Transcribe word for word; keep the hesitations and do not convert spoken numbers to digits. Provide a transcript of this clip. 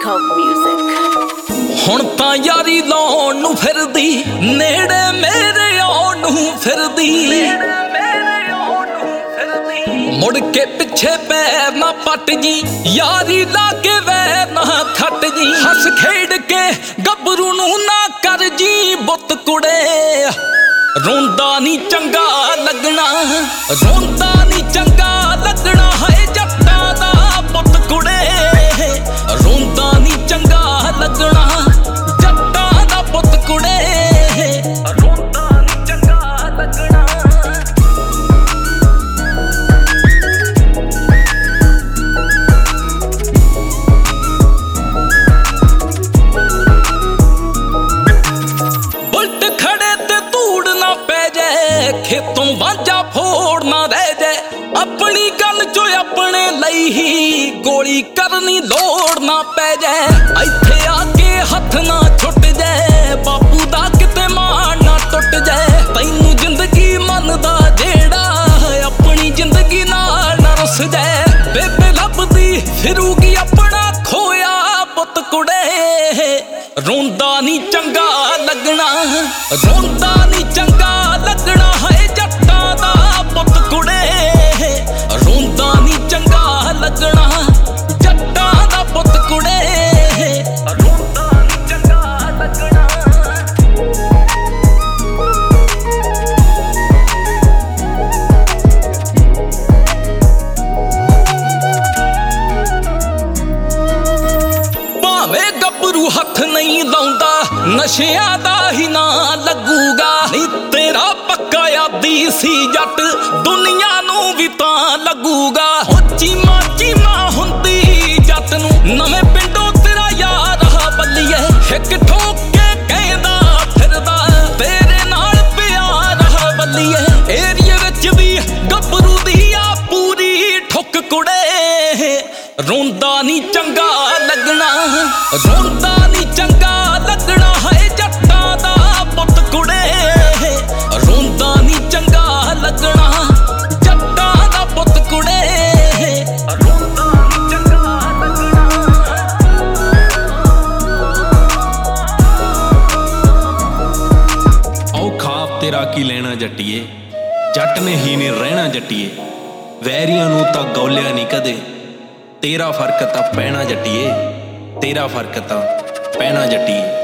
Coke Music। ਹੁਣ ਤਾਂ ਯਾਰੀ ਲਾਉਣ ਨੂੰ ਫਿਰਦੀ, ਨੇੜੇ ਮੇਰੇ ਆਉਣ ਨੂੰ ਫਿਰਦੀ, ਮੁੜ ਕੇ ਪਿੱਛੇ ਪੈਰ ਨਾ ਪੱਟ ਜੀ, ਯਾਰੀ ਲਾ ਕੇ ਵੈਰ ਨਾ ਖੱਟ ਜੀ। ਹੱਸ ਖੇਡ ਕੇ ਗੱਭਰੂ ਨੂੰ ਨਾ ਕਰ ਜੀ ਬੁੱਤ ਕੁੜੇ, ਰੋਂਦਾ ਨੀ ਚੰਗਾ ਲੱਗਣਾ, ਰੋਂਦਾ ਨੀ ਚੰਗਾ ਲੱਗਣਾ ਹੈ ਜੱਟਾਂ ਦਾ ਪੁੱਤ ਕੁੜੇ, ਰੋਂਦਾ ਨੀ ਚੰਗਾ ਲੱਗਣਾ ਜੱਟਾਂ ਦਾ ਪੁੱਤ ਕੁੜੇ, ਰੋਂਦਾ ਨੀ ਚੰਗਾ ਲੱਗਣਾ। ਬੁਲਟ ਖੜੇ ਤੇ ਧੂੜ ਨਾ ਪੈ ਜਾਏ, ਖੇਤੋਂ ਵਾਂਝਾ ਫੋੜ ਨਾ ਰਹਿ ਜਾਏ, ਆਪਣੀ ਗੱਲ ਚੋਂ ਆਪਣੇ ਲਈ ਹੀ ਗੋਲੀ ਕਰਨੀ ਲੋੜ ਨਾ ਪੈ ਜਾਏ। ਇੱਥੇ ਆ ਕੇ ਹੱਥ ਨਾ ਛੁੱਟ ਜਾਏ, ਬਾਪੂ ਦਾ ਕਿਤੇ ਮਾਣ ਨਾ ਟੁੱਟ ਜਾਏ। ਤੈਨੂੰ ਜ਼ਿੰਦਗੀ ਮੰਨਦਾ ਜਿਹੜਾ, ਆਪਣੀ ਜ਼ਿੰਦਗੀ ਨਾਲ ਨਾ ਰੁੱਸ ਜਾਏ। ਬੇਬੇ ਲੱਭਦੀ ਫਿਰੂਗੀ ਆਪਣਾ ਖੋਇਆ ਪੁੱਤ ਕੁੜੇ, ਰੋਂਦਾ ਨੀ ਚੰਗਾ ਲੱਗਣਾ, ਰੋਂਦਾ ਨੀ ਚੰਗਾ ਲੱਗਣਾ ਹੈ ਜੱਟਾਂ ਦਾ ਪੁੱਤ ਕੁੜੇ, ਰੋਂਦਾ ਨੀ ਚੰਗਾ ਲੱਗਣਾ ਜੱਟਾਂ ਦਾ ਪੁੱਤ ਕੁੜੇ, ਰੋਂਦਾ ਨੀ ਚੰਗਾ ਲੱਗਣਾ। ਭਾਵੇਂ ਗੱਭਰੂ ਹੱਥ ਨਹੀਂ ਲਾਉਂਦਾ, ਨਸ਼ਿਆਂ ਦਾ ਹੀ ਨਾਂ ਲੱਗੂਗਾ। ਨੀ ਤੇਰਾ ਪੱਕਾ ਯਾਦੀ ਸੀ ਜੱਟ, ਦੁਨੀਆ ਨੂੰ ਵੀ ਤਾਂ ਲੱਗੂਗਾ। ਚੀਮਾ ਚੀਮਾ ਹੁੰਦੀ ਜੱਟ ਨੂੰ, ਨਵੇਂ ਪਿੰਡੋਂ ਤੇਰਾ ਯਾਰ ਆ ਬੱਲੀਏ, ਇੱਕ ਠੋਕ ਕੇ ਕਹਿੰਦਾ ਫਿਰਦਾ ਤੇਰੇ ਨਾਲ ਪਿਆਰ ਆ ਬੱਲੀਏ। ਏਰੀਏ ਵਿੱਚ ਵੀ ਗੱਭਰੂ ਦੀ ਆ ਪੂਰੀ ਠੁੱਕ ਕੁੜੇ, ਰੋਂਦਾ ਨੀ ਚੰਗਾ ਲੱਗਣਾ, ਰੋਂਦਾ ਨੀ ਚੰਗਾ ਲੱਗਣਾ ਹੈ ਜੱਟਾਂ ਦਾ ਪੁੱਤ ਕੁੜੇ, ਰੋਂਦਾ ਨੀ ਚੰਗਾ ਲੱਗਣਾ ਜੱਟਾਂ ਦਾ ਪੁੱਤ ਕੁੜੇ, ਰੋਂਦਾ ਨੀ ਚੰਗਾ ਲੱਗਣਾ। ਔਖਾ ਤੇਰਾ ਕੀ ਲੈਣਾ ਜੱਟੀਏ, ਜੱਟ ਨੇ ਹੀ ਨਹੀਂ ਰਹਿਣਾ ਜੱਟੀਏ। ਵੈਰੀਆਂ ਨੂੰ ਤਾਂ ਗੌਲਿਆ ਨਹੀਂ ਕਦੇ, ਤੇਰਾ ਫਰਕ ਤਾਂ ਪੈਣਾ ਜੱਟੀਏ, ਤੇਰਾ ਫਰਕ ਤਾਂ ਪੈਣਾ ਜੱਟੀਏ।